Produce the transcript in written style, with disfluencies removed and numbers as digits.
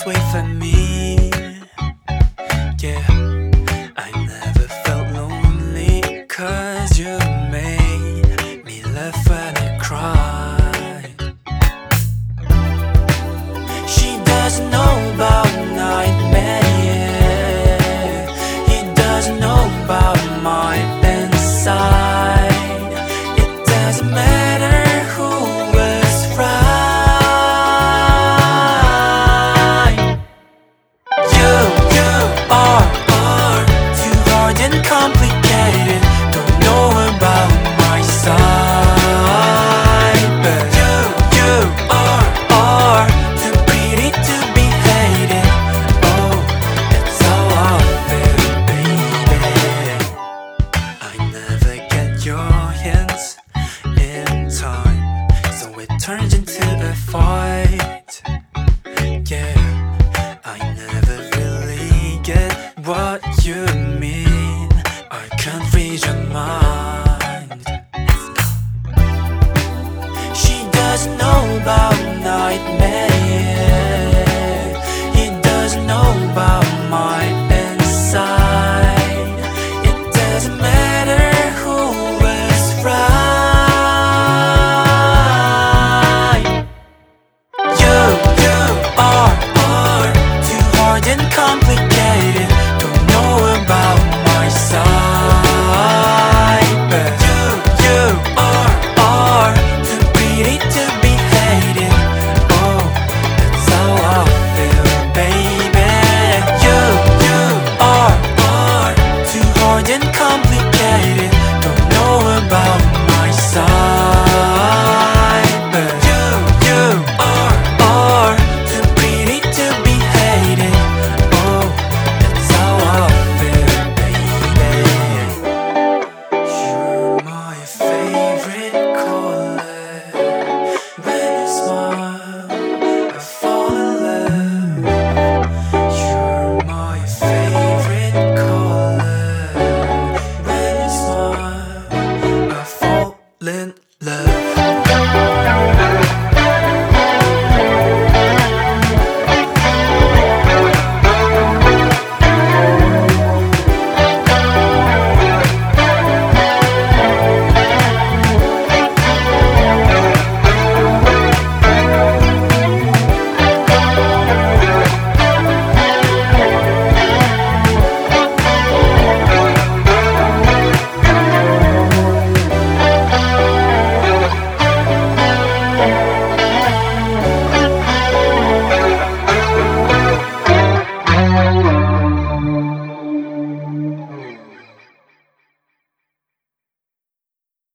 always wait for me. Yeah, I never felt lonely, 'cause you made me laugh when I cried. She doesn't know about nightmare, he doesn't know about my inside. It doesn't matter who was right. You are too hard and complicated, don't know about my side. But you are too pretty to be hated. Oh, it's so obvious, baby. I never get your hints in time, so it turns into a fight. Yeah, I never really get what you mean. I can't read your mind.